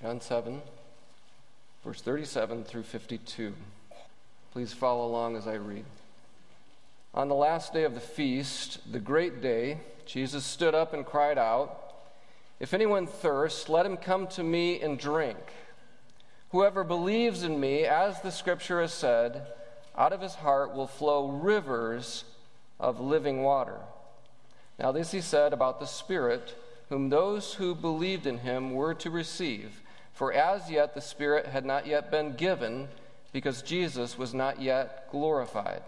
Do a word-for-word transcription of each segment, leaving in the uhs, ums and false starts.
John seven, verse thirty-seven through fifty-two. Please follow along as I read. On the last day of the feast, the great day, Jesus stood up and cried out, "If anyone thirsts, let him come to me and drink. Whoever believes in me, as the scripture has said, out of his heart will flow rivers of living water." Now this he said about the Spirit, whom those who believed in him were to receive. For as yet the Spirit had not yet been given, because Jesus was not yet glorified.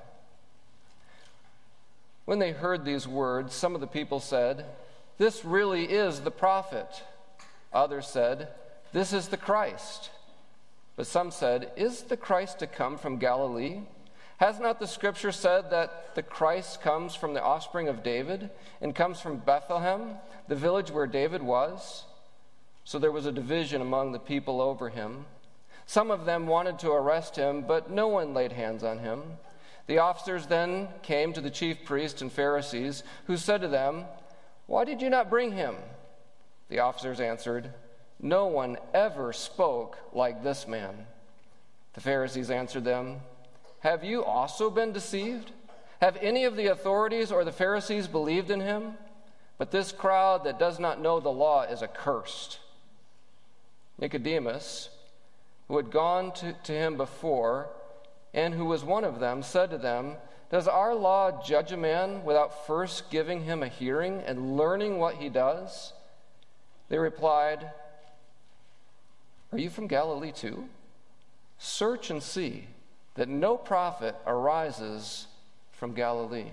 When they heard these words, some of the people said, "This really is the prophet." Others said, "This is the Christ." But some said, "Is the Christ to come from Galilee? Has not the scripture said that the Christ comes from the offspring of David and comes from Bethlehem, the village where David was?" So there was a division among the people over him. Some of them wanted to arrest him, but no one laid hands on him. The officers then came to the chief priests and Pharisees, who said to them, "Why did you not bring him?" The officers answered, "No one ever spoke like this man." The Pharisees answered them, "Have you also been deceived? Have any of the authorities or the Pharisees believed in him? But this crowd that does not know the law is accursed." Nicodemus, who had gone to, to him before, and who was one of them, said to them, "Does our law judge a man without first giving him a hearing and learning what he does?" They replied, "Are you from Galilee too? Search and see that no prophet arises from Galilee."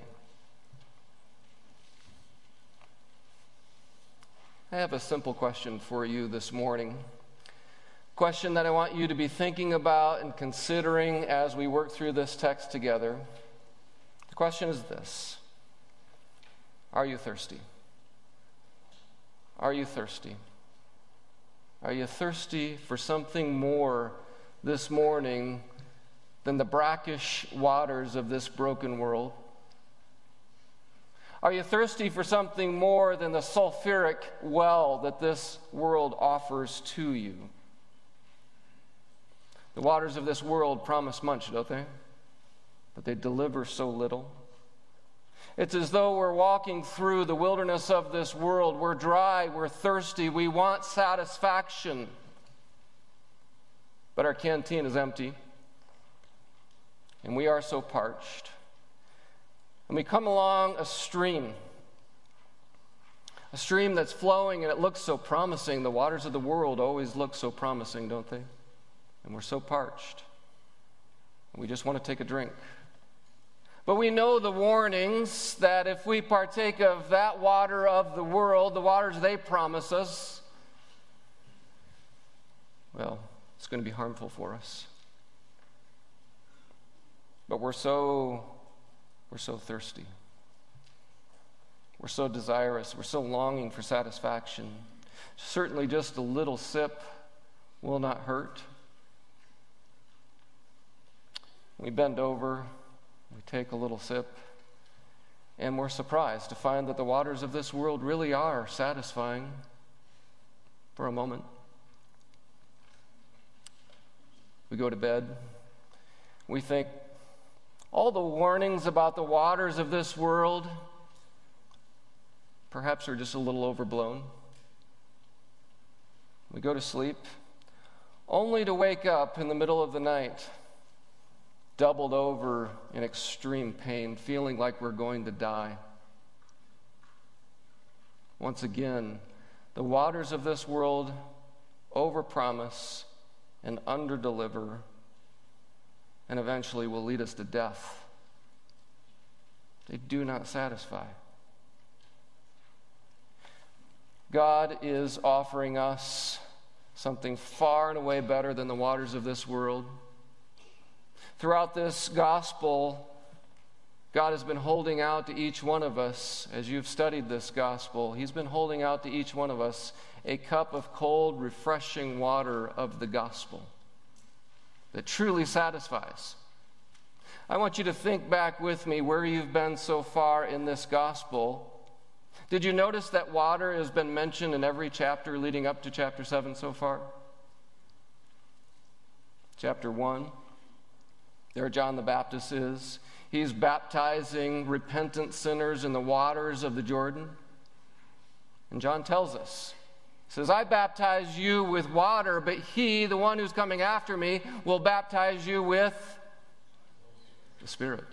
I have a simple question for you this morning. Question that I want you to be thinking about and considering as we work through this text together. The question is this: are you thirsty? Are you thirsty? Are you thirsty for something more this morning than the brackish waters of this broken world? Are you thirsty for something more than the sulfuric well that this world offers to you? The waters of this world promise much, don't they? But they deliver so little. It's as though we're walking through the wilderness of this world. We're dry, we're thirsty, we want satisfaction. But our canteen is empty, and we are so parched. And we come along a stream, a stream that's flowing, and it looks so promising. The waters of the world always look so promising, don't they? And we're so parched. We just want to take a drink. But we know the warnings that if we partake of that water of the world, the waters they promise us, well, it's going to be harmful for us. But we're so, we're so thirsty. We're so desirous. We're so longing for satisfaction. Certainly just a little sip will not hurt. We bend over, we take a little sip, and we're surprised to find that the waters of this world really are satisfying for a moment. We go to bed. We think all the warnings about the waters of this world perhaps are just a little overblown. We go to sleep only to wake up in the middle of the night, doubled over in extreme pain, feeling like we're going to die. Once again, the waters of this world overpromise and underdeliver, and eventually will lead us to death. They do not satisfy. God is offering us something far and away better than the waters of this world. Throughout this gospel, God has been holding out to each one of us. As you've studied this gospel, He's been holding out to each one of us a cup of cold, refreshing water of the gospel that truly satisfies. I want you to think back with me where you've been so far in this gospel. Did you notice that water has been mentioned in every chapter leading up to chapter seven so far? chapter one. There John the Baptist is. He's baptizing repentant sinners in the waters of the Jordan. And John tells us, he says, I baptize you with water, but he, the one who's coming after me, will baptize you with the Spirit.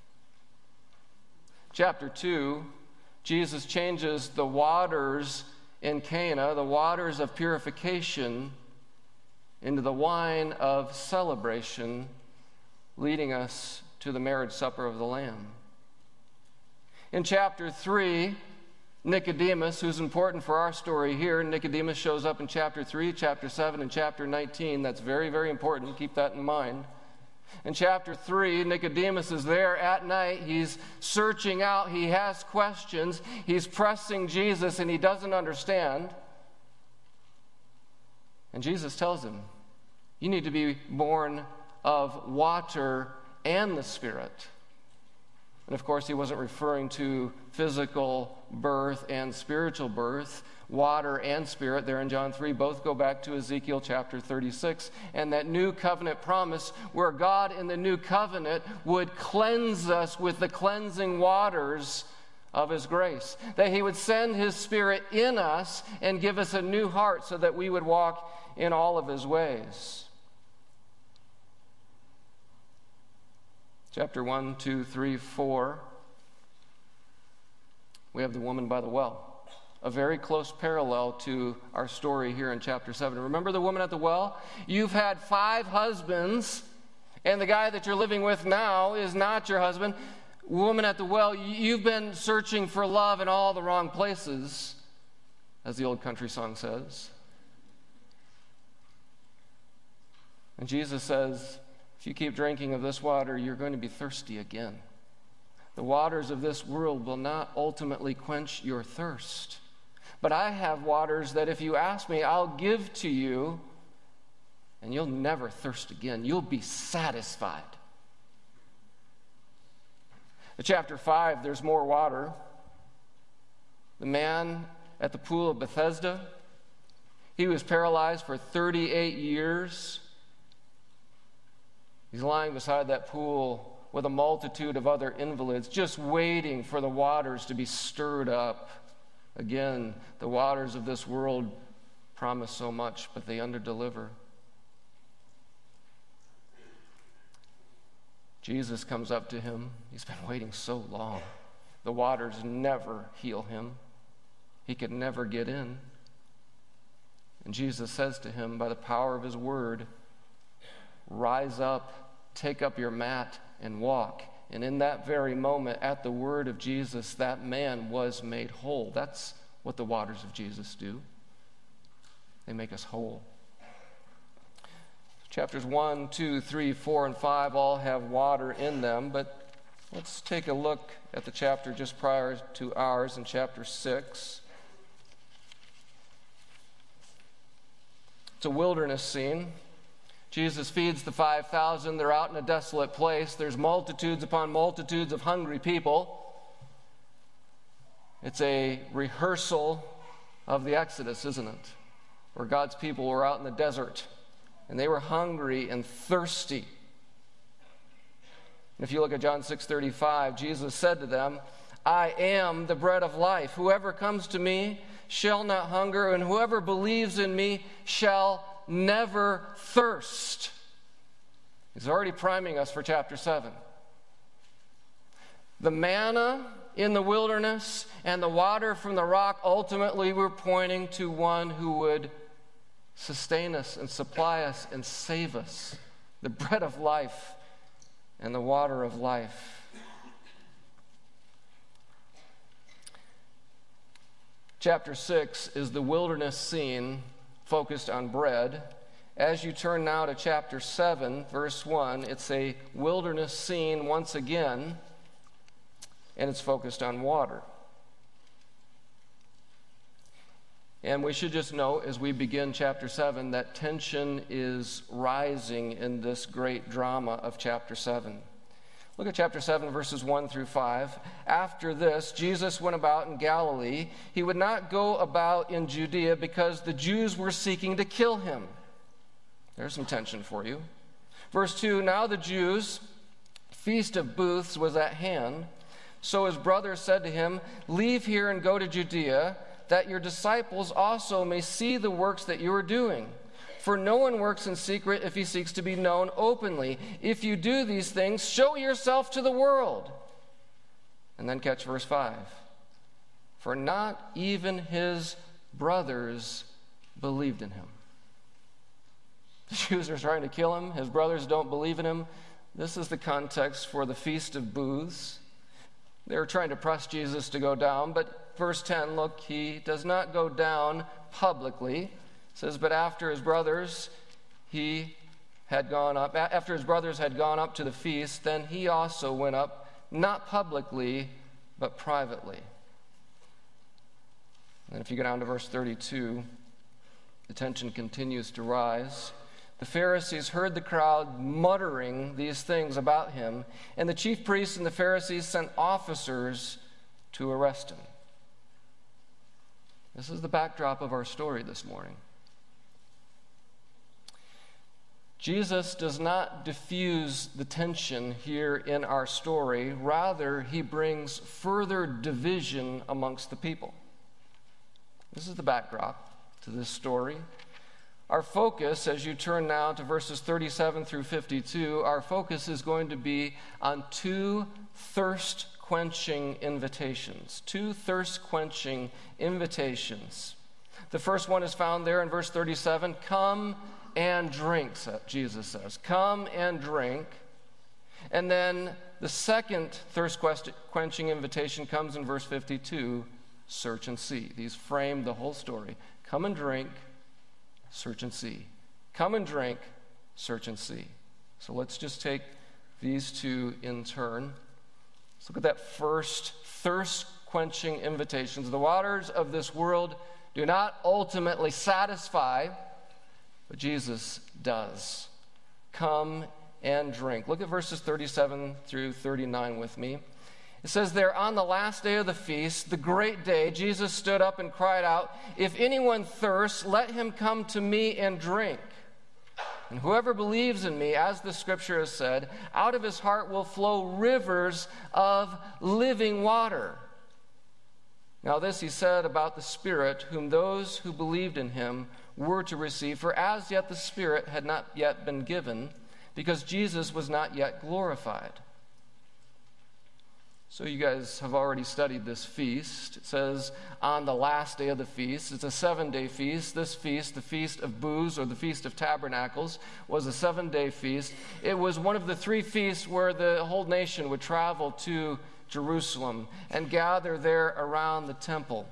Chapter two, Jesus changes the waters in Cana, the waters of purification, into the wine of celebration, leading us to the marriage supper of the Lamb. In chapter three, Nicodemus, who's important for our story here, Nicodemus shows up in chapter three, chapter seven, and chapter nineteen. That's very, very important. Keep that in mind. In chapter three, Nicodemus is there at night. He's searching out. He has questions. He's pressing Jesus, and he doesn't understand. And Jesus tells him, you need to be born of water and the Spirit. And of course, he wasn't referring to physical birth and spiritual birth. Water and Spirit, there in John three, both go back to Ezekiel chapter thirty-six, and that new covenant promise where God in the new covenant would cleanse us with the cleansing waters of his grace. That he would send his Spirit in us and give us a new heart so that we would walk in all of his ways. Chapter one, two, three, four. We have the woman by the well. A very close parallel to our story here in chapter seven. Remember the woman at the well? You've had five husbands, and the guy that you're living with now is not your husband. Woman at the well, you've been searching for love in all the wrong places, as the old country song says. And Jesus says, if you keep drinking of this water, you're going to be thirsty again. The waters of this world will not ultimately quench your thirst. But I have waters that if you ask me, I'll give to you, and you'll never thirst again. You'll be satisfied. In chapter five, there's more water. The man at the pool of Bethesda, he was paralyzed for thirty-eight years. He's lying beside that pool with a multitude of other invalids, just waiting for the waters to be stirred up. Again, the waters of this world promise so much, but they underdeliver. Jesus comes up to him. He's been waiting so long. The waters never heal him. He could never get in. And Jesus says to him, by the power of his word, rise up, take up your mat, and walk. And in that very moment, at the word of Jesus, that man was made whole. That's what the waters of Jesus do. They make us whole. Chapters one, two, three, four, and five all have water in them, but let's take a look at the chapter just prior to ours in chapter six. It's a wilderness scene. Jesus feeds the five thousand. They're out in a desolate place. There's multitudes upon multitudes of hungry people. It's a rehearsal of the Exodus, isn't it? Where God's people were out in the desert, and they were hungry and thirsty. And if you look at John six thirty-five, Jesus said to them, I am the bread of life. Whoever comes to me shall not hunger, and whoever believes in me shall never thirst. He's already priming us for chapter seven. The manna in the wilderness and the water from the rock ultimately were pointing to one who would sustain us and supply us and save us. The bread of life and the water of life. Chapter six is the wilderness scene focused on bread. As you turn now to chapter seven, verse one, it's a wilderness scene once again, and it's focused on water. And we should just note as we begin chapter seven that tension is rising in this great drama of chapter seven. Look at chapter seven, verses one through five. After this, Jesus went about in Galilee. He would not go about in Judea because the Jews were seeking to kill him. There's some tension for you. Verse two, now the Jews' feast of booths was at hand. So his brothers said to him, leave here and go to Judea, that your disciples also may see the works that you are doing. For no one works in secret if he seeks to be known openly. If you do these things, show yourself to the world. And then catch verse five. For not even his brothers believed in him. The Jews are trying to kill him. His brothers don't believe in him. This is the context for the Feast of Booths. They're trying to press Jesus to go down, but verse ten, look, he does not go down publicly. It says, but after his brothers, he had gone up, after his brothers had gone up to the feast, then he also went up, not publicly, but privately. And if you go down to verse thirty-two, the tension continues to rise. The Pharisees heard the crowd muttering these things about him, and the chief priests and the Pharisees sent officers to arrest him. This is the backdrop of our story this morning. Jesus does not diffuse the tension here in our story. Rather, he brings further division amongst the people. This is the backdrop to this story. Our focus, as you turn now to verses thirty-seven through fifty-two, our focus is going to be on two thirst-quenching invitations. Two thirst-quenching invitations. The first one is found there in verse thirty-seven. Come and drink, Jesus says. Come and drink. And then the second thirst-quenching invitation comes in verse fifty-two. Search and see. These frame the whole story. Come and drink. Search and see. Come and drink, search and see. So let's just take these two in turn. Let's look at that first thirst-quenching invitations. The waters of this world do not ultimately satisfy, but Jesus does. Come and drink. Look at verses thirty-seven through thirty-nine with me. It says there, on the last day of the feast, the great day, Jesus stood up and cried out, if anyone thirsts, let him come to me and drink. And whoever believes in me, as the scripture has said, out of his heart will flow rivers of living water. Now this he said about the Spirit, whom those who believed in him were to receive. For as yet the Spirit had not yet been given, because Jesus was not yet glorified. So you guys have already studied this feast. It says on the last day of the feast. It's a seven-day feast. This feast, the Feast of Booths or the Feast of Tabernacles, was a seven-day feast. It was one of the three feasts where the whole nation would travel to Jerusalem and gather there around the temple.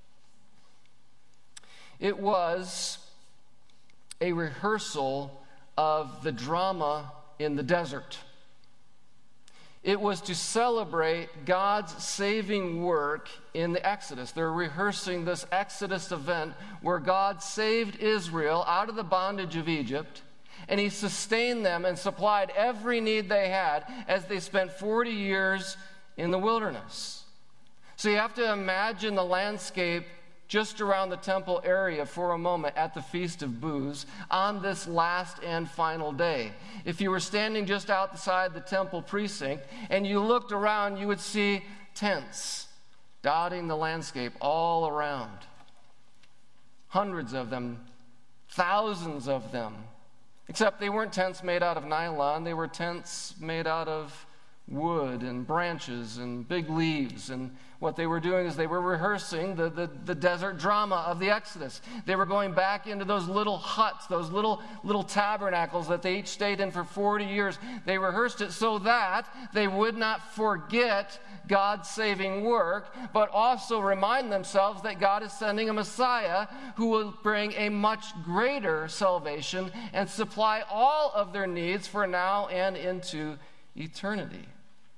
It was a rehearsal of the drama in the desert. It was to celebrate God's saving work in the Exodus. They're rehearsing this Exodus event where God saved Israel out of the bondage of Egypt, and he sustained them and supplied every need they had as they spent forty years in the wilderness. So you have to imagine the landscape just around the temple area for a moment at the Feast of Booths on this last and final day. If you were standing just outside the temple precinct and you looked around, you would see tents dotting the landscape all around. Hundreds of them, thousands of them. Except they weren't tents made out of nylon, they were tents made out of wood and branches and big leaves. And what they were doing is they were rehearsing the, the, the desert drama of the Exodus. They were going back into those little huts, those little, little tabernacles that they each stayed in for forty years. They rehearsed it so that they would not forget God's saving work, but also remind themselves that God is sending a Messiah who will bring a much greater salvation and supply all of their needs for now and into eternity.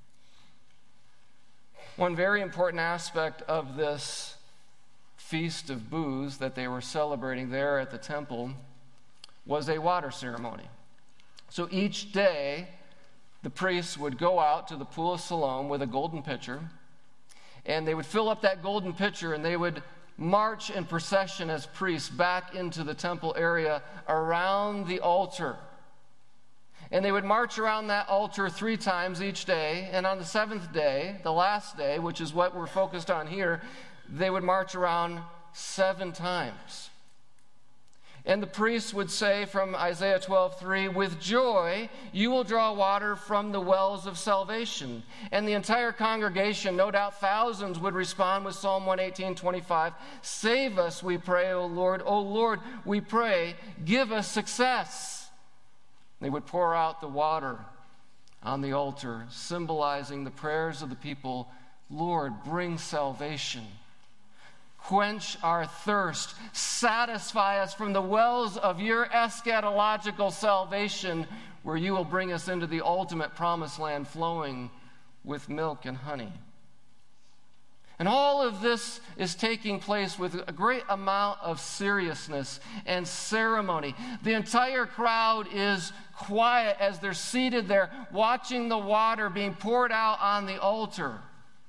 One very important aspect of this Feast of Booths that they were celebrating there at the temple was a water ceremony. So each day, the priests would go out to the pool of Siloam with a golden pitcher, and they would fill up that golden pitcher, and they would march in procession as priests back into the temple area around the altar. And they would march around that altar three times each day. And on the seventh day, the last day, which is what we're focused on here, they would march around seven times. And the priests would say from Isaiah twelve three, with joy you will draw water from the wells of salvation. And the entire congregation, no doubt thousands, would respond with Psalm one eighteen twenty-five, save us, we pray, O Lord. O Lord, we pray, give us success. They would pour out the water on the altar, symbolizing the prayers of the people, Lord, bring salvation. Quench our thirst. Satisfy us from the wells of your eschatological salvation, where you will bring us into the ultimate promised land flowing with milk and honey. And all of this is taking place with a great amount of seriousness and ceremony. The entire crowd is quiet as they're seated there, watching the water being poured out on the altar.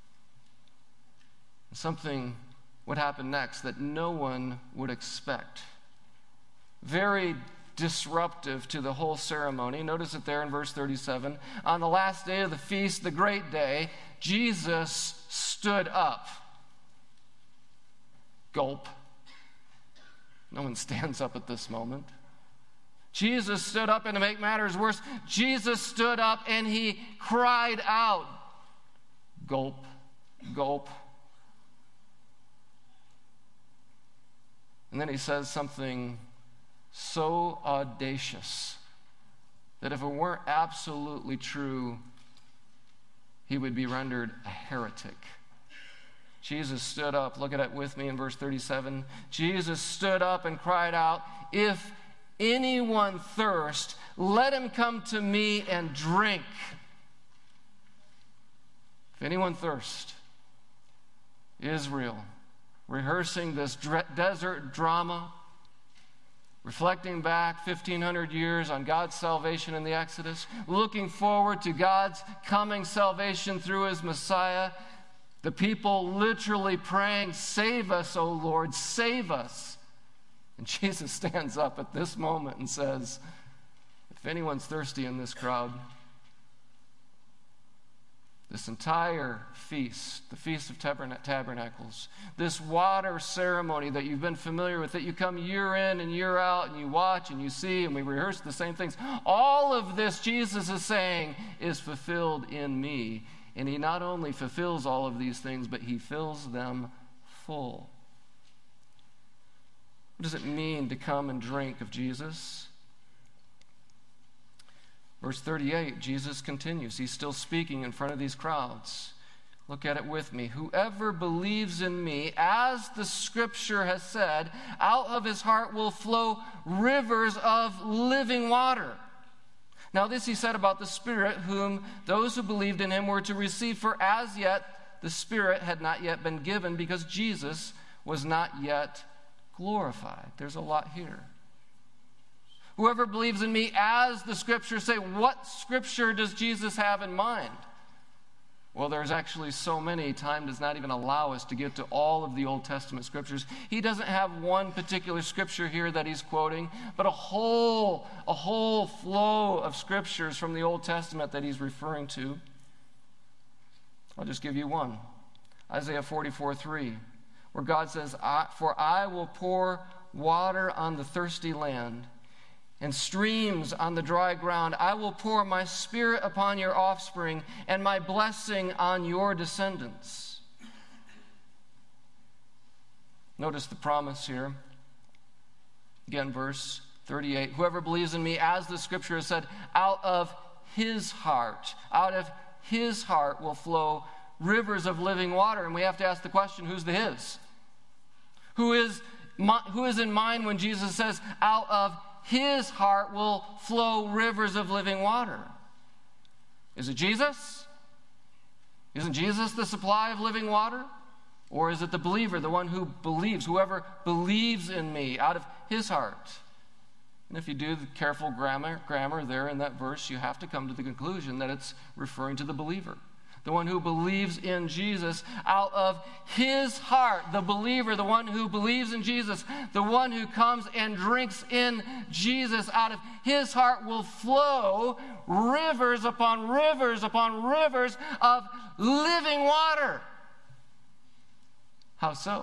Something would happen next that no one would expect. Very disruptive to the whole ceremony. Notice it there in verse thirty-seven. On the last day of the feast, the great day, Jesus stood up. Gulp. No one stands up at this moment. Jesus stood up, and to make matters worse, Jesus stood up and he cried out. Gulp. Gulp. And then he says something so audacious that if it weren't absolutely true, he would be rendered a heretic. Jesus stood up. Look at it with me in verse thirty-seven. Jesus stood up and cried out, if anyone thirst, let him come to me and drink. If anyone thirst, Israel, rehearsing this desert drama, reflecting back fifteen hundred years on God's salvation in the Exodus, looking forward to God's coming salvation through his Messiah, the people literally praying, save us, O Lord, save us. And Jesus stands up at this moment and says, if anyone's thirsty in this crowd, this entire feast, the Feast of Tabernacles, this water ceremony that you've been familiar with, that you come year in and year out and you watch and you see and we rehearse the same things, all of this, Jesus is saying, is fulfilled in me. And he not only fulfills all of these things, but he fills them full. What does it mean to come and drink of Jesus? Verse thirty-eight, Jesus continues. He's still speaking in front of these crowds. Look at it with me. Whoever believes in me, as the scripture has said, out of his heart will flow rivers of living water. Now this he said about the Spirit, whom those who believed in him were to receive, for as yet the Spirit had not yet been given, because Jesus was not yet glorified. There's a lot here. Whoever believes in me, as the scriptures say. What scripture does Jesus have in mind? Well, there's actually so many, time does not even allow us to get to all of the Old Testament scriptures. He doesn't have one particular scripture here that he's quoting, but a whole, a whole flow of scriptures from the Old Testament that he's referring to. I'll just give you one. Isaiah forty-four three, where God says, for I will pour water on the thirsty land, and streams on the dry ground. I will pour my Spirit upon your offspring and my blessing on your descendants. Notice the promise here. Again, verse thirty-eight. Whoever believes in me, as the scripture has said, out of his heart, out of his heart will flow rivers of living water. And we have to ask the question, who's the his? Who is, who is in mind when Jesus says, out of his heart will flow rivers of living water? Is it Jesus? Isn't Jesus the supply of living water? Or is it the believer, the one who believes, whoever believes in me, out of his heart? And if you do the careful grammar, grammar there in that verse, you have to come to the conclusion that it's referring to the believer. the one who believes in Jesus, out of his heart, the believer, the one who believes in Jesus, the one who comes and drinks in Jesus, out of his heart will flow rivers upon rivers upon rivers of living water. How so?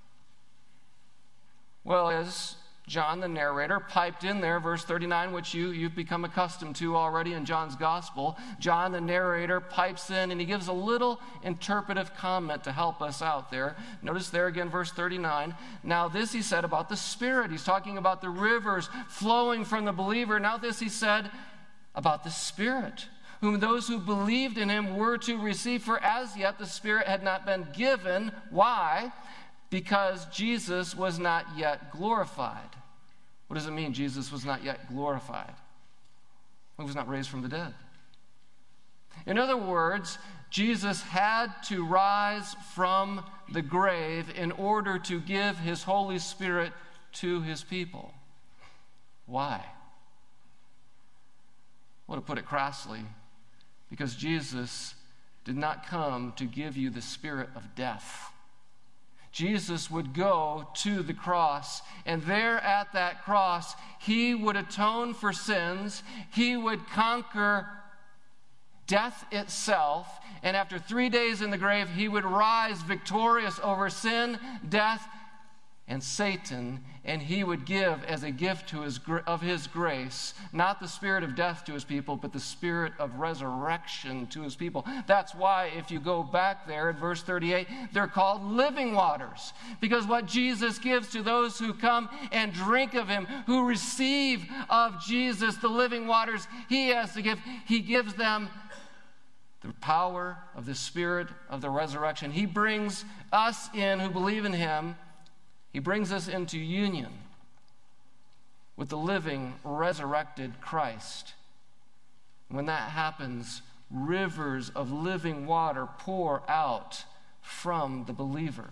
Well, as John, the narrator, piped in there, verse thirty-nine, which you, you've become accustomed to already in John's gospel. John, the narrator, pipes in and he gives a little interpretive comment to help us out there. Notice there again, verse thirty-nine. Now this he said about the Spirit. He's talking about the rivers flowing from the believer. Now this he said about the Spirit, whom those who believed in him were to receive. For as yet the Spirit had not been given. Why? Because Jesus was not yet glorified. What does it mean, Jesus was not yet glorified? He was not raised from the dead. In other words, Jesus had to rise from the grave in order to give his Holy Spirit to his people. Why? Well, to put it crassly, because Jesus did not come to give you the spirit of death. Jesus would go to the cross, and there at that cross, he would atone for sins, he would conquer death itself, and after three days in the grave, he would rise victorious over sin, death, and Satan, and he would give as a gift to his, of his grace, not the spirit of death to his people, but the spirit of resurrection to his people. That's why if you go back there at verse thirty-eight, they're called living waters, because what Jesus gives to those who come and drink of him, who receive of Jesus the living waters he has to give, he gives them the power of the spirit of the resurrection. He brings us in who believe in him. He brings us into union with the living, resurrected Christ. When that happens, rivers of living water pour out from the believer.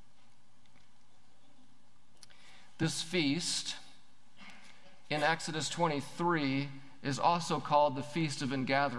This feast in Exodus twenty-three is also called the Feast of Ingathering.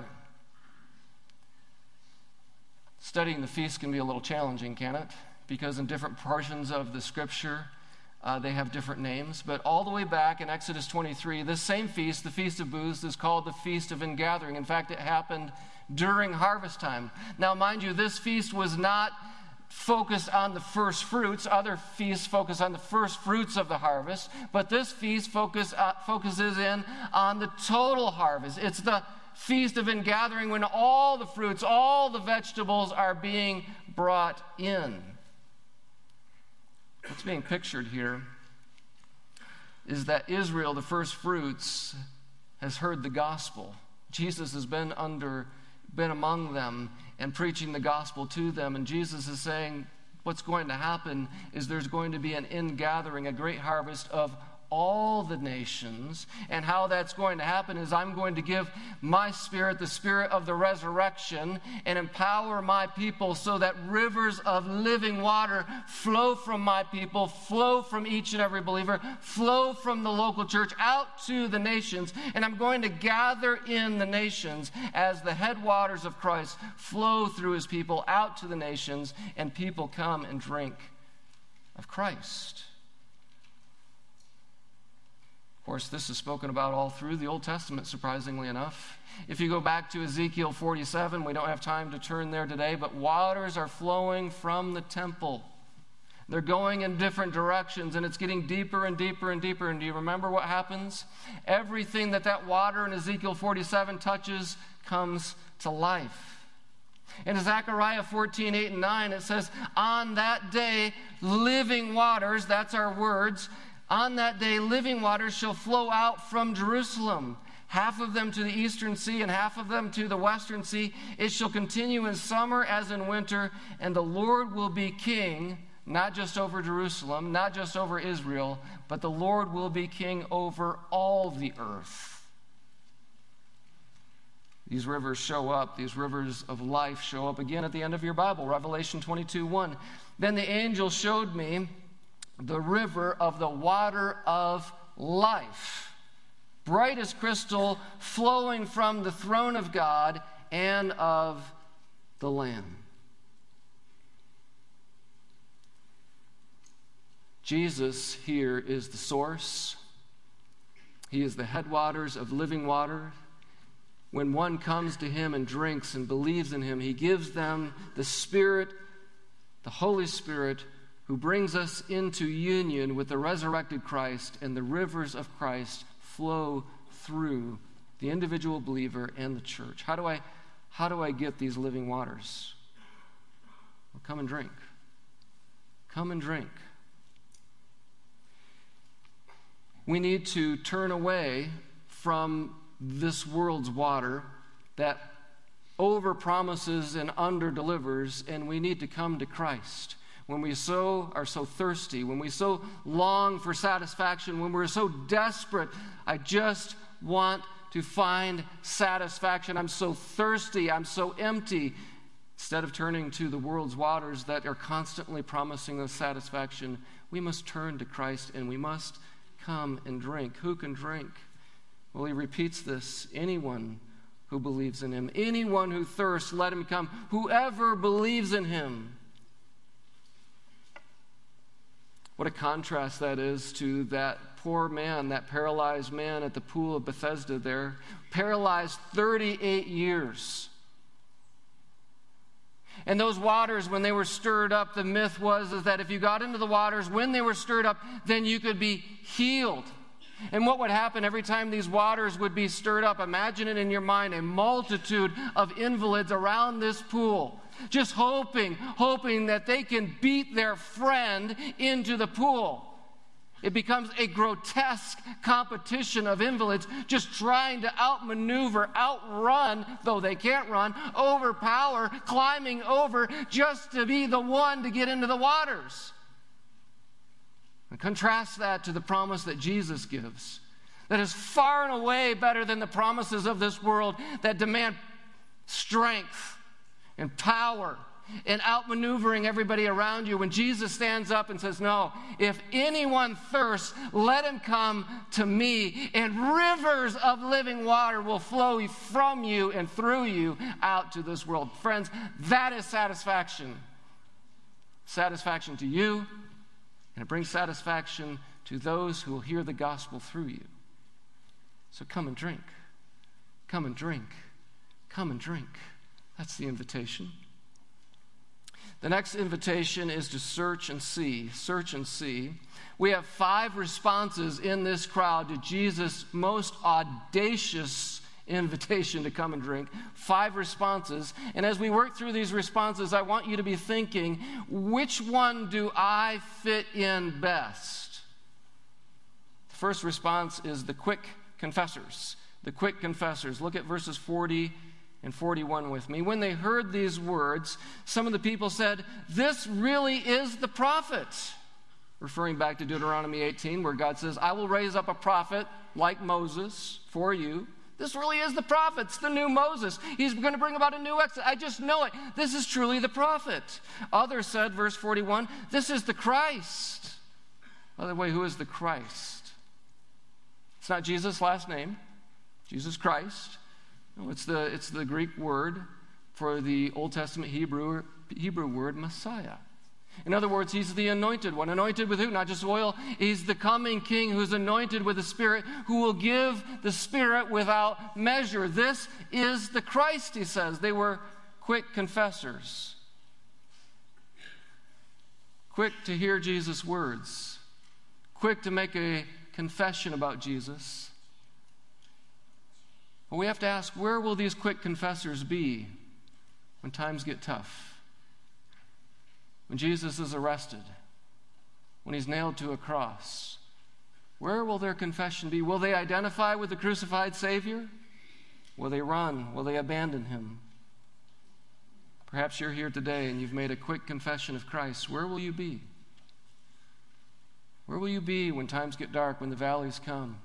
Studying the feast can be a little challenging, can it? Because in different portions of the scripture, uh, they have different names. But all the way back in Exodus twenty-three, this same feast, the Feast of Booths, is called the Feast of Ingathering. In fact, it happened during harvest time. Now, mind you, this feast was not focused on the first fruits. Other feasts focus on the first fruits of the harvest. But this feast focus, uh, focuses in on the total harvest. It's the Feast of Ingathering when all the fruits, all the vegetables are being brought in. What's being pictured here is that Israel, the first fruits, has heard the gospel. Jesus has been under, been among them and preaching the gospel to them. And Jesus is saying what's going to happen is there's going to be an ingathering, a great harvest of all the nations. And how that's going to happen is I'm going to give my spirit, the spirit of the resurrection, and empower my people so that rivers of living water flow from my people, flow from each and every believer, flow from the local church out to the nations. And I'm going to gather in the nations as the headwaters of Christ flow through his people out to the nations, and people come and drink of Christ. Of course, this is spoken about all through the Old Testament, surprisingly enough. If you go back to Ezekiel forty-seven, we don't have time to turn there today, but waters are flowing from the temple. They're going in different directions, and it's getting deeper and deeper and deeper. And do you remember what happens? Everything that that water in Ezekiel forty-seven touches comes to life. In Zechariah fourteen, eight and nine, it says, on that day, living waters, that's our words, on that day, living waters shall flow out from Jerusalem, half of them to the eastern sea and half of them to the western sea. It shall continue in summer as in winter, and the Lord will be king, not just over Jerusalem, not just over Israel, but the Lord will be king over all the earth. These rivers show up, these rivers of life show up again at the end of your Bible, Revelation twenty-two, one. Then the angel showed me the river of the water of life, bright as crystal, flowing from the throne of God and of the Lamb. Jesus here is the source. He is the headwaters of living water. When one comes to him and drinks and believes in him, he gives them the Spirit, the Holy Spirit, who brings us into union with the resurrected Christ, and the rivers of Christ flow through the individual believer and the church. How do I, how do I get these living waters? Well, come and drink. Come and drink. We need to turn away from this world's water that overpromises and underdelivers, and we need to come to Christ. When we so are so thirsty, when we so long for satisfaction, when we're so desperate, I just want to find satisfaction. I'm so thirsty, I'm so empty. Instead of turning to the world's waters that are constantly promising us satisfaction, we must turn to Christ and we must come and drink. Who can drink? Well, he repeats this. Anyone who believes in him. Anyone who thirsts, let him come. Whoever believes in him. What a contrast that is to that poor man, that paralyzed man at the pool of Bethesda there. Paralyzed thirty-eight years. And those waters, when they were stirred up, the myth was is that if you got into the waters, when they were stirred up, then you could be healed. And what would happen every time these waters would be stirred up? Imagine it in your mind, a multitude of invalids around this pool, just hoping, hoping that they can beat their friend into the pool. It becomes a grotesque competition of invalids just trying to outmaneuver, outrun, though they can't run, overpower, climbing over just to be the one to get into the waters. And contrast that to the promise that Jesus gives, that is far and away better than the promises of this world that demand strength and power and outmaneuvering everybody around you. When Jesus stands up and says, no, if anyone thirsts, let him come to me, and rivers of living water will flow from you and through you out to this world. Friends, that is satisfaction. Satisfaction to you, and it brings satisfaction to those who will hear the gospel through you. So come and drink. Come and drink. Come and drink. That's the invitation. The next invitation is to search and see. Search and see. We have five responses in this crowd to Jesus' most audacious invitation to come and drink. Five responses. And as we work through these responses, I want you to be thinking, which one do I fit in best? The first response is the quick confessors. The quick confessors. Look at verses forty and forty-one with me. When they heard these words, some of the people said, this really is the prophet. Referring back to Deuteronomy eighteen, where God says, I will raise up a prophet like Moses for you. This really is the prophet. It's the new Moses. He's going to bring about a new exodus. I just know it. This is truly the prophet. Others said, verse forty-one, this is the Christ. By the way, who is the Christ? It's not Jesus' last name. Jesus Christ. No, it's the, it's the Greek word for the Old Testament Hebrew, Hebrew word Messiah. In other words, he's the anointed one. Anointed with who? Not just oil. He's the coming king who's anointed with the Spirit, who will give the Spirit without measure. This is the Christ, he says. They were quick confessors. Quick to hear Jesus' words. Quick to make a confession about Jesus. Well, we have to ask, where will these quick confessors be when times get tough? When Jesus is arrested? When he's nailed to a cross? Where will their confession be? Will they identify with the crucified Savior? Will they run? Will they abandon him? Perhaps you're here today and you've made a quick confession of Christ. Where will you be? Where will you be when times get dark, when the valleys come?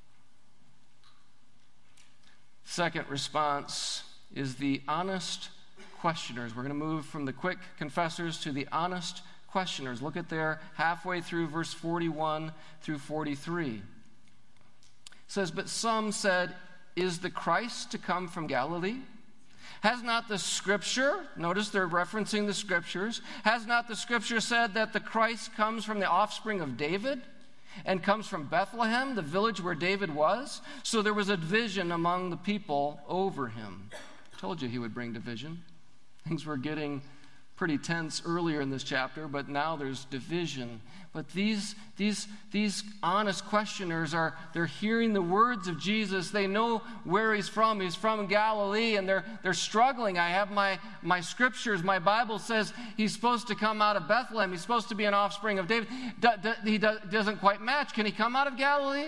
Second response is the honest questioners. We're going to move from the quick confessors to the honest questioners. Look at there halfway through verse forty-one through forty-three. It says, but some said, is the Christ to come from Galilee? Has not the Scripture, notice they're referencing the Scriptures, has not the Scripture said that the Christ comes from the offspring of David and comes from Bethlehem, the village where David was? So there was a division among the people over him. I told you he would bring division. Things were getting pretty tense earlier in this chapter, but now there's division. But these, these, these honest questioners are, they're hearing the words of Jesus. They know where he's from. He's from Galilee, and they're, they're struggling. I have my, my scriptures. My Bible says he's supposed to come out of Bethlehem. He's supposed to be an offspring of David. Do, do, he do, doesn't quite match. Can he come out of Galilee?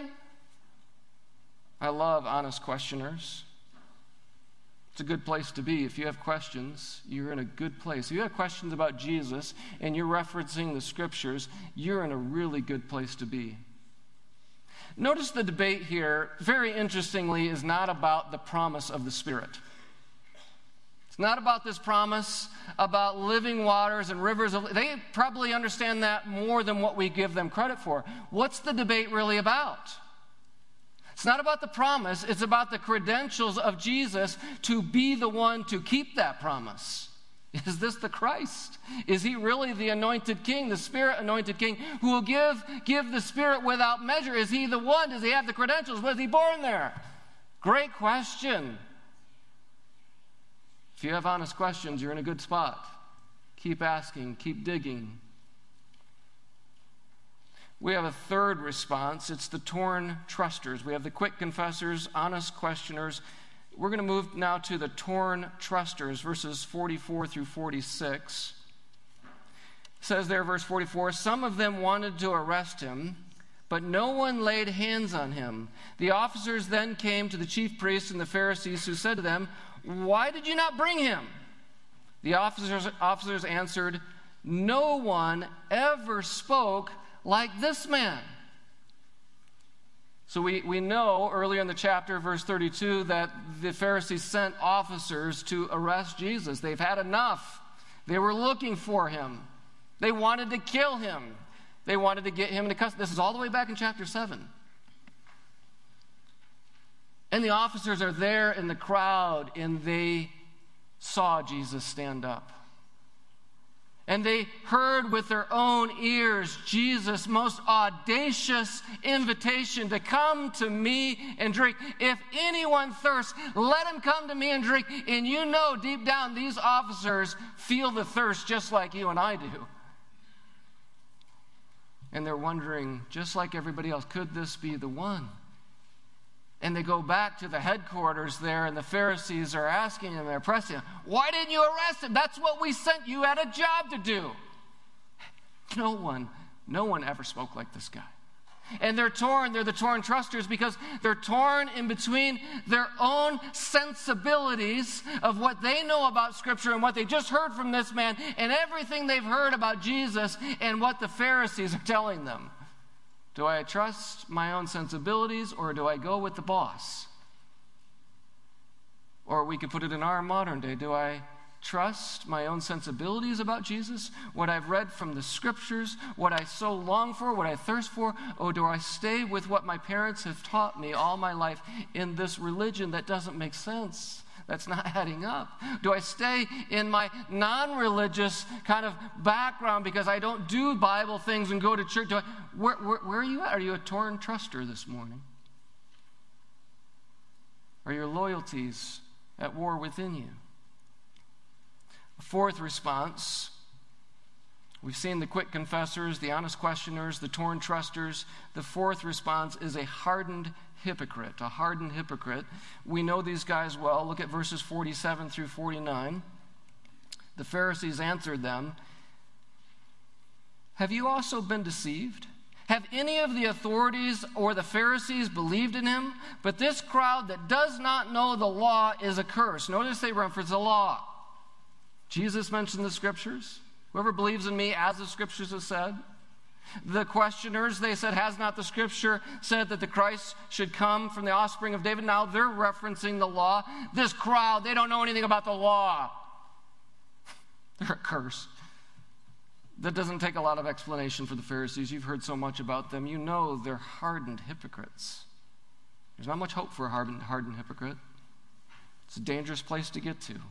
I love honest questioners. It's a good place to be. If you have questions, you're in a good place. If you have questions about Jesus and you're referencing the Scriptures, you're in a really good place to be. Notice the debate here, very interestingly, is not about the promise of the Spirit. It's not about this promise about living waters and rivers of... They probably understand that more than what we give them credit for. What's the debate really about? It's not about the promise, it's about the credentials of Jesus to be the one to keep that promise. Is this the Christ? Is he really the anointed king, the Spirit-anointed king, who will give, give the Spirit without measure? Is he the one? Does he have the credentials? Was he born there? Great question. If you have honest questions, you're in a good spot. Keep asking, keep digging. We have a third response. It's the torn trusters. We have the quick confessors, honest questioners. We're going to move now to the torn trusters, verses forty-four through forty-six. It says there, verse forty-four, some of them wanted to arrest him, but no one laid hands on him. The officers then came to the chief priests and the Pharisees, who said to them, why did you not bring him? The officers, officers answered, no one ever spoke like this man. So we, we know earlier in the chapter, verse thirty-two, that the Pharisees sent officers to arrest Jesus. They've had enough. They were looking for him. They wanted to kill him. They wanted to get him into custody. This is all the way back in chapter seven. And the officers are there in the crowd, and they saw Jesus stand up. And they heard with their own ears Jesus' most audacious invitation to come to me and drink. If anyone thirsts, let him come to me and drink. And you know deep down these officers feel the thirst just like you and I do. And they're wondering, just like everybody else, could this be the one? And they go back to the headquarters there, and the Pharisees are asking him, they're pressing him, why didn't you arrest him? That's what we sent you. You had a job to do. No one, no one ever spoke like this guy. And they're torn, they're the torn trusters, because they're torn in between their own sensibilities of what they know about Scripture and what they just heard from this man and everything they've heard about Jesus and what the Pharisees are telling them. Do I trust my own sensibilities, or do I go with the boss? Or we could put it in our modern day. Do I trust my own sensibilities about Jesus, what I've read from the Scriptures, what I so long for, what I thirst for? Or do I stay with what my parents have taught me all my life in this religion that doesn't make sense? That's not adding up. Do I stay in my non-religious kind of background because I don't do Bible things and go to church? Do I, where, where, where are you at? Are you a torn truster this morning? Are your loyalties at war within you? A fourth response. We've seen the quick confessors, the honest questioners, the torn trusters. The fourth response is a hardened hypocrite, a hardened hypocrite. We know these guys well. Look at verses forty-seven through forty-nine. The Pharisees answered them, have you also been deceived? Have any of the authorities or the Pharisees believed in him? But this crowd that does not know the law is accursed. Notice they reference the law. Jesus mentioned the Scriptures. Whoever believes in me, as the Scriptures have said. The questioners, they said, has not the Scripture said that the Christ should come from the offspring of David? Now they're referencing the law. This crowd, they don't know anything about the law. They're accursed. That doesn't take a lot of explanation for the Pharisees. You've heard so much about them. You know they're hardened hypocrites. There's not much hope for a hardened, hardened hypocrite. It's a dangerous place to get to.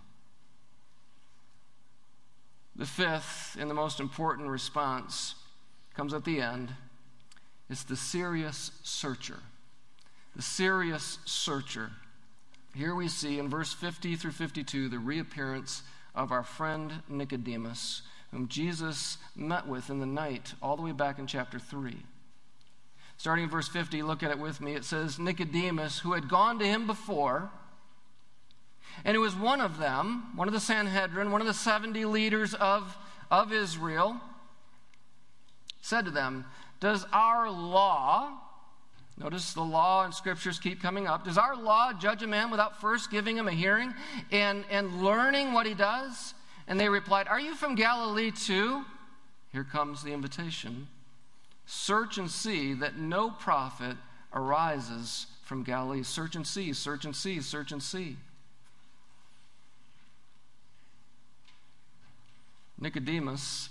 The fifth and the most important response comes at the end. It's the serious searcher. The serious searcher. Here we see in verse fifty through fifty-two the reappearance of our friend Nicodemus, whom Jesus met with in the night, all the way back in chapter three. Starting in verse fifty, look at it with me. It says, Nicodemus, who had gone to him before, and who was one of them, one of the Sanhedrin, one of the seventy leaders of, of Israel, said to them, does our law, notice the law and scriptures keep coming up, does our law judge a man without first giving him a hearing and, and learning what he does? And they replied, are you from Galilee too? Here comes the invitation. Search and see that no prophet arises from Galilee. Search and see, search and see, search and see. Nicodemus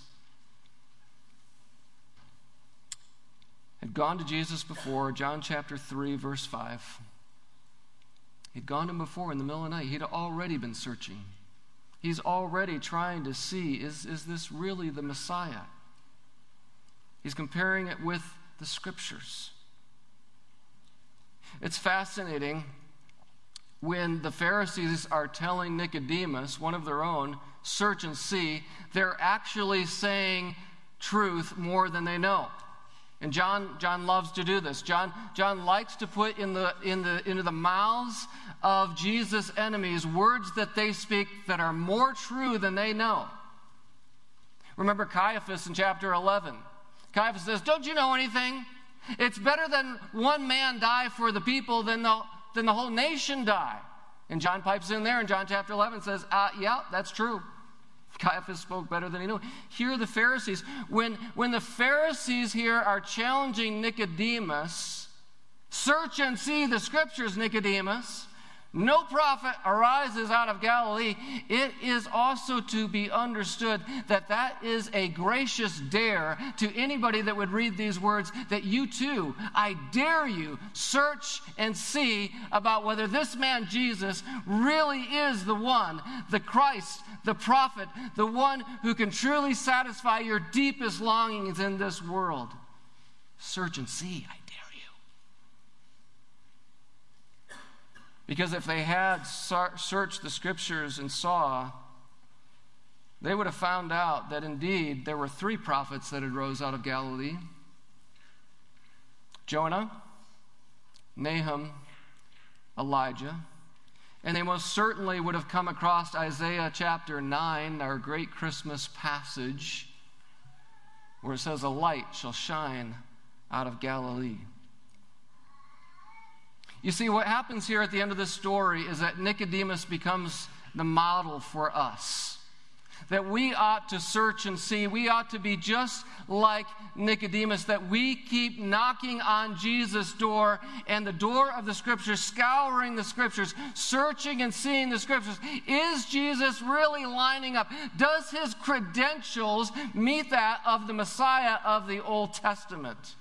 had gone to Jesus before, John chapter three, verse five. He'd gone to him before in the middle of the night. He'd already been searching. He's already trying to see, is, is this really the Messiah? He's comparing it with the Scriptures. It's fascinating when the Pharisees are telling Nicodemus, one of their own, search and see, they're actually saying truth more than they know. And John, John loves to do this. John, John likes to put in the, in the, into the mouths of Jesus' enemies words that they speak that are more true than they know. Remember Caiaphas in chapter eleven. Caiaphas says, don't you know anything? It's better than one man die for the people than the, than the whole nation die. And John pipes in there in John chapter eleven and says, uh, yeah, that's true. Caiaphas spoke better than he knew. Here are the Pharisees. When, when the Pharisees here are challenging Nicodemus, search and see the Scriptures, Nicodemus. No prophet arises out of Galilee. It is also to be understood that that is a gracious dare to anybody that would read these words, that you too, I dare you, search and see about whether this man Jesus really is the one, the Christ, the prophet, the one who can truly satisfy your deepest longings in this world. Search and see, I dare you. Because if they had searched the Scriptures and saw, they would have found out that indeed there were three prophets that had rose out of Galilee. Jonah, Nahum, Elijah. And they most certainly would have come across Isaiah chapter nine, our great Christmas passage, where it says, a light shall shine out of Galilee. You see, what happens here at the end of this story is that Nicodemus becomes the model for us. That we ought to search and see. We ought to be just like Nicodemus, that we keep knocking on Jesus' door and the door of the Scriptures, scouring the Scriptures, searching and seeing the Scriptures. Is Jesus really lining up? Does his credentials meet that of the Messiah of the Old Testament?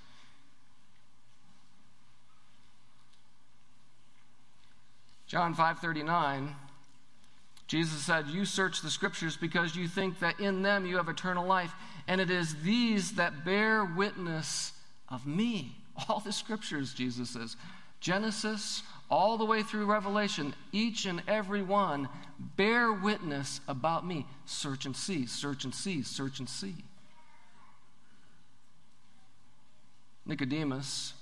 John five thirty-nine, Jesus said, you search the Scriptures because you think that in them you have eternal life, and it is these that bear witness of me. All the Scriptures, Jesus says, Genesis all the way through Revelation, each and every one bear witness about me. Search and see, search and see, search and see. Nicodemus,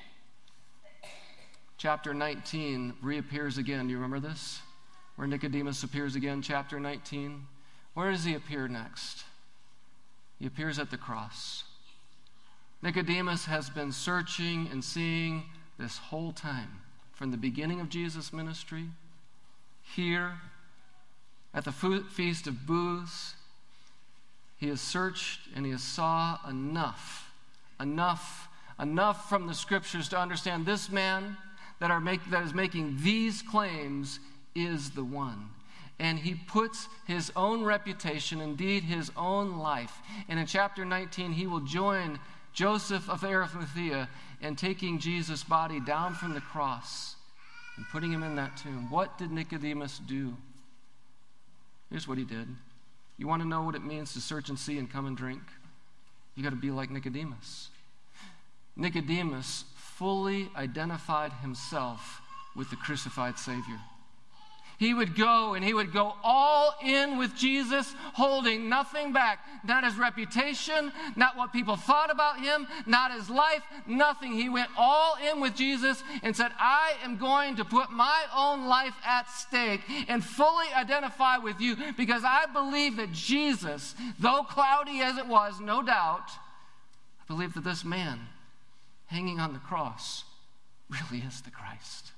chapter nineteen, reappears again. Do you remember this? Where Nicodemus appears again, chapter nineteen. Where does he appear next? He appears at the cross. Nicodemus has been searching and seeing this whole time, from the beginning of Jesus' ministry, here, at the Feast of Booths. He has searched and he has saw enough, enough, enough from the Scriptures to understand this man that, are make, that is making these claims is the one. And he puts his own reputation, indeed his own life. And in chapter nineteen, he will join Joseph of Arimathea in taking Jesus' body down from the cross and putting him in that tomb. What did Nicodemus do? Here's what he did. You want to know what it means to search and see and come and drink? You got to be like Nicodemus. Nicodemus fully identified himself with the crucified Savior. He would go and he would go all in with Jesus, holding nothing back. Not his reputation, not what people thought about him, not his life, nothing. He went all in with Jesus and said, I am going to put my own life at stake and fully identify with you, because I believe that Jesus, though cloudy as it was, no doubt, I believe that this man hanging on the cross really is the Christ.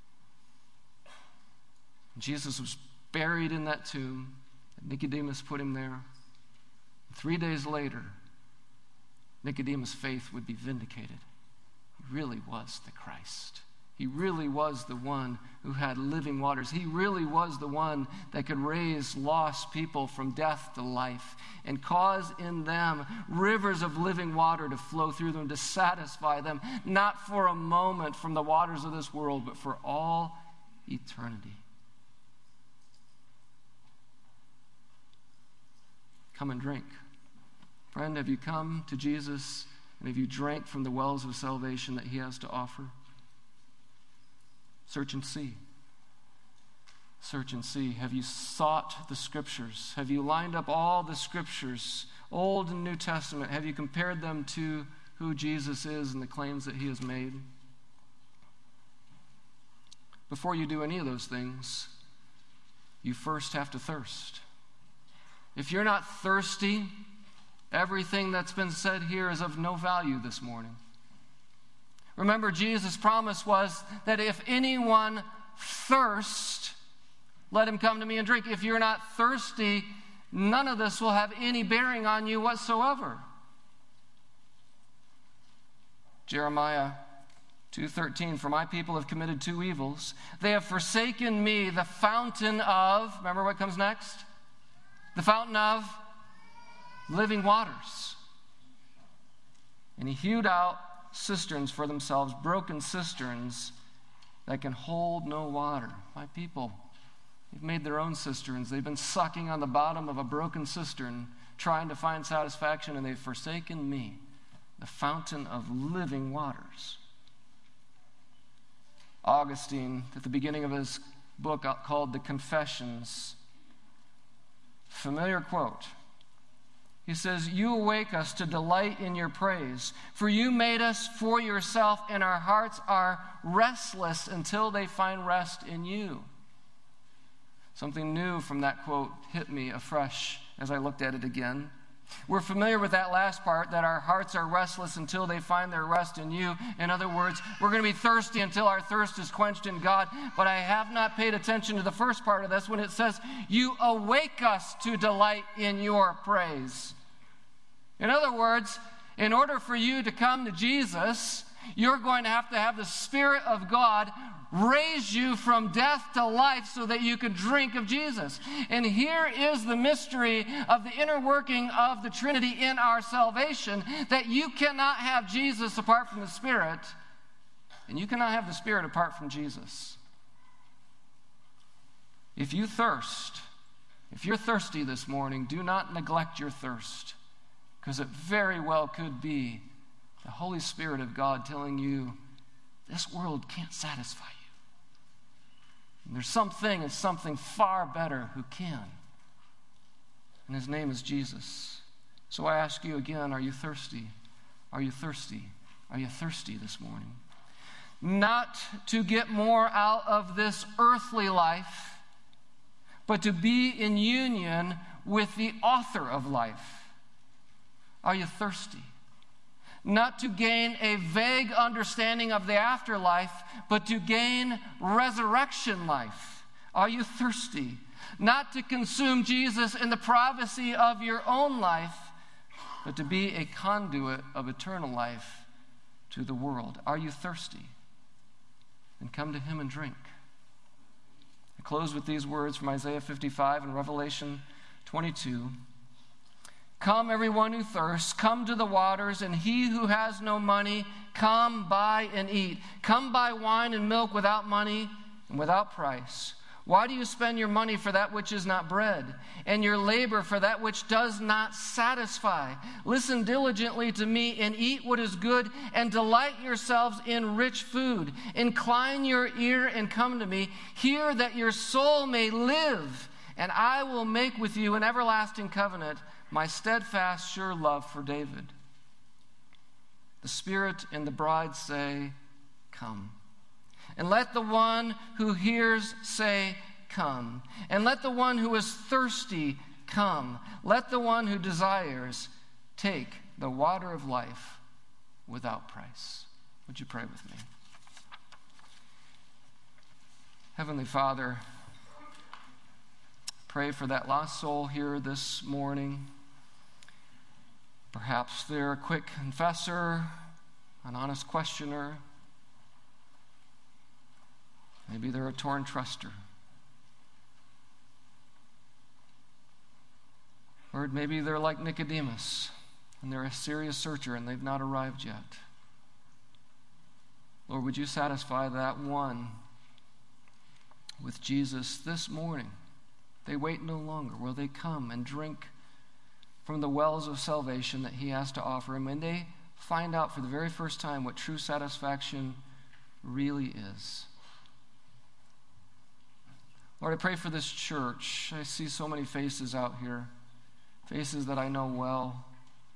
Jesus was buried in that tomb. Nicodemus put him there. Three days later, Nicodemus' faith would be vindicated. He really was the Christ. He really was the one who had living waters. He really was the one that could raise lost people from death to life and cause in them rivers of living water to flow through them, to satisfy them, not for a moment from the waters of this world, but for all eternity. Come and drink. Friend, have you come to Jesus and have you drank from the wells of salvation that he has to offer? Search and see. Search and see. Have you sought the Scriptures? Have you lined up all the Scriptures, Old and New Testament? Have you compared them to who Jesus is and the claims that he has made? Before you do any of those things, you first have to thirst. If you're not thirsty, everything that's been said here is of no value this morning. Remember, Jesus' promise was that if anyone thirsts, let him come to me and drink. If you're not thirsty, none of this will have any bearing on you whatsoever. Jeremiah two thirteen, for my people have committed two evils. They have forsaken me, the fountain of, remember what comes next? The fountain of living waters. And he hewed out cisterns for themselves, broken cisterns that can hold no water. My people, they've made their own cisterns. They've been sucking on the bottom of a broken cistern, trying to find satisfaction, and they've forsaken me, the fountain of living waters. Augustine, at the beginning of his book called The Confessions, familiar quote. He says, you awake us to delight in your praise, for you made us for yourself, and our hearts are restless until they find rest in you. Something new from that quote hit me afresh as I looked at it again. We're familiar with that last part, that our hearts are restless until they find their rest in you. In other words, we're going to be thirsty until our thirst is quenched in God. But I have not paid attention to the first part of this when it says, you awake us to delight in your praise. In other words, in order for you to come to Jesus, you're going to have to have the Spirit of God raise you from death to life so that you could drink of Jesus. And here is the mystery of the inner working of the Trinity in our salvation, that you cannot have Jesus apart from the Spirit, and you cannot have the Spirit apart from Jesus. If you thirst, if you're thirsty this morning, do not neglect your thirst, because it very well could be the Holy Spirit of God telling you, this world can't satisfy you. And there's something and something far better who can. And his name is Jesus. So I ask you again, are you thirsty? Are you thirsty? Are you thirsty this morning? Not to get more out of this earthly life, but to be in union with the author of life. Are you thirsty? Not to gain a vague understanding of the afterlife, but to gain resurrection life. Are you thirsty? Not to consume Jesus in the privacy of your own life, but to be a conduit of eternal life to the world. Are you thirsty? Then come to him and drink. I close with these words from Isaiah fifty-five and Revelation twenty-two. Come, everyone who thirsts, come to the waters, and he who has no money, come buy and eat. Come buy wine and milk without money, and without price? Why do you spend your money for that which is not bread, and your labor for that which does not satisfy? Listen diligently to me and eat what is good, and delight yourselves in rich food. Incline your ear and come to me. Hear that your soul may live, and I will make with you an everlasting covenant, my steadfast, sure love for David. The Spirit and the bride say, come. And let the one who hears say, come. And let the one who is thirsty come. Let the one who desires take the water of life without price. Would you pray with me? Heavenly Father, pray for that lost soul here this morning. Perhaps they're a quick confessor, an honest questioner. Maybe they're a torn truster. Or maybe they're like Nicodemus, and they're a serious searcher, and they've not arrived yet. Lord, would you satisfy that one with Jesus this morning? They wait no longer. Will they come and drink from the wells of salvation that he has to offer? And when they find out for the very first time what true satisfaction really is. Lord, I pray for this church. I see so many faces out here, faces that I know well.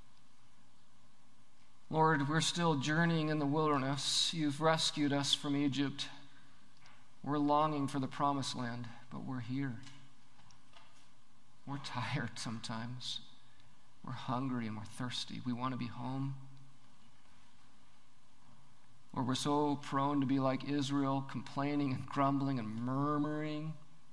Lord, we're still journeying in the wilderness. You've rescued us from Egypt. We're longing for the promised land, but we're here. We're tired sometimes. We're hungry and we're thirsty. We want to be home. Or we're so prone to be like Israel, complaining and grumbling and murmuring.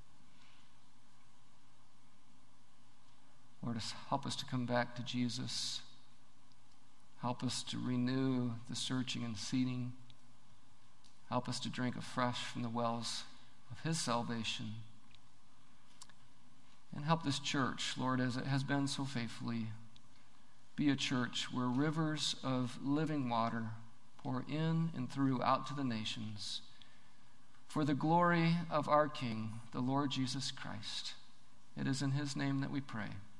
Lord, help us to come back to Jesus. Help us to renew the searching and seeking. Help us to drink afresh from the wells of his salvation. And help this church, Lord, as it has been so faithfully, be a church where rivers of living water pour in and through out to the nations for the glory of our King, the Lord Jesus Christ. It is in his name that we pray.